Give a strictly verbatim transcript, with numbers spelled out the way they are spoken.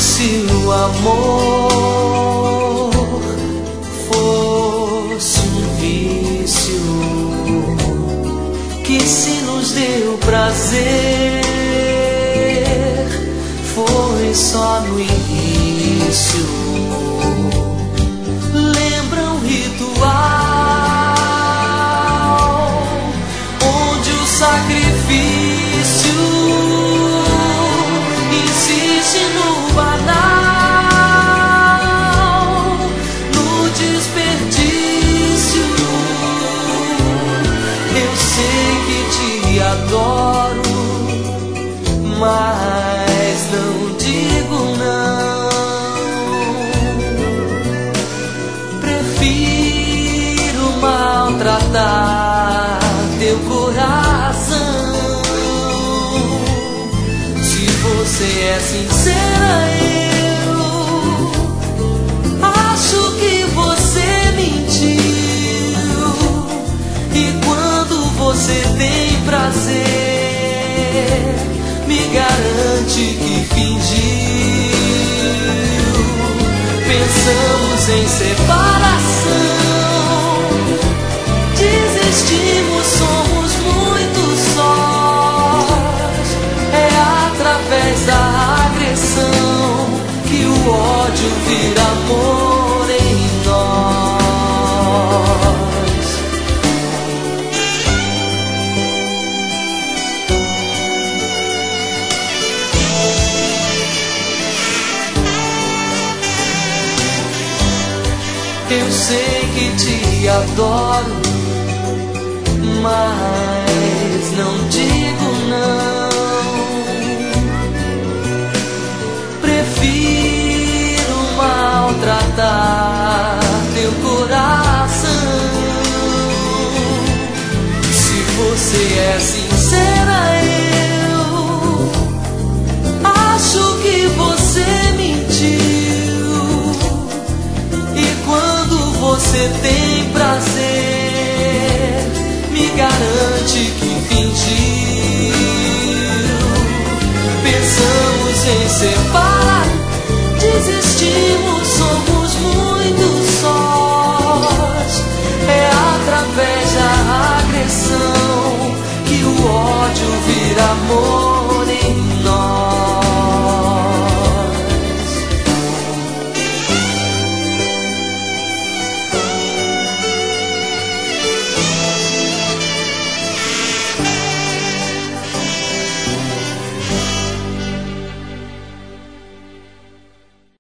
se o amor fosse um vício que se nos deu prazer, foi só no início. Lembra um ritual onde o sacrifício insiste no banal, no desperdício. Eu sei que te adoro, mas não digo não. Prefiro maltratar teu coração. Se você é sincera, eu acho que você mentiu. E quando você tem prazer, me garante que fingiu. Pensamos em separação, desistimos, somos muito sós. É através da agressão que o ódio vira amor em nós. Eu sei que te adoro, mas não digo não. Prefiro maltratar teu coração. Se você é sincera, eu acho que você mentiu. E quando você tem prazer, me garante que fingiu. Pensamos em separar, desistimos, somos muito sós. É através da agressão que o ódio vira amor.